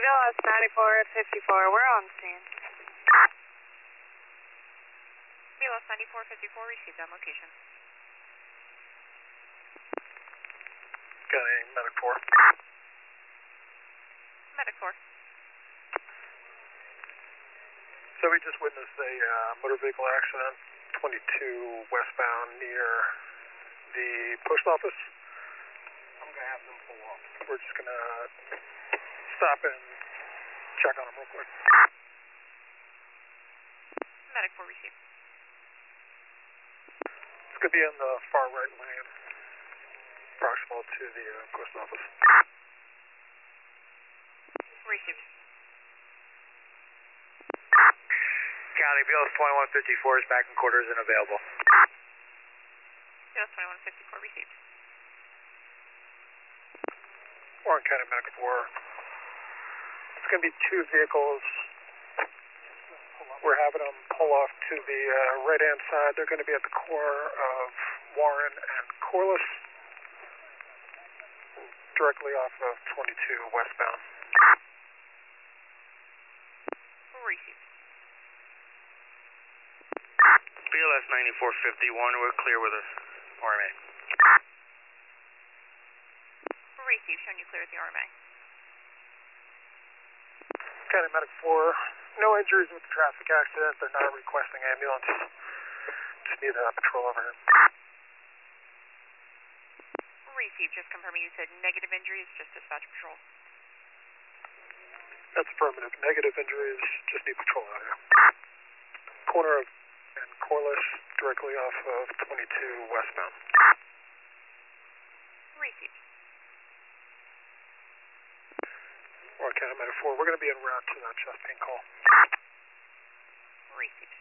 BLS 94 at 54, we're on scene. BLS 9454, received on location. Got a medic 4. Medic 4. So we just witnessed a motor vehicle accident, 22 westbound near the post office. I'm going to have them pull off. We're just going to stop and check on them real quick. Medic 4 received. It's going to be in the far right lane, proximal to the post office. Received. County, BLS 2154 is back in quarters and available. BLS 2154 received. Warren County Medic 4. It's going to be 2 vehicles. We're having them pull off to the right-hand side. They're going to be at the core of Warren and Corliss, directly off of 22 westbound. Received. BLS 9451, we're clear with us. RMA. Received, showing you clear at the RMA. County Medic 4, no injuries with the traffic accident. They're not requesting ambulance. Just need a patrol over here. Received, just confirming you said negative injuries, just dispatch patrol. That's affirmative. Negative injuries, just need patrol out here. Corner of and Corliss, directly off of 22 westbound. Received. Warren County Medic 4, we're going to be en route to that chest pain call. Received.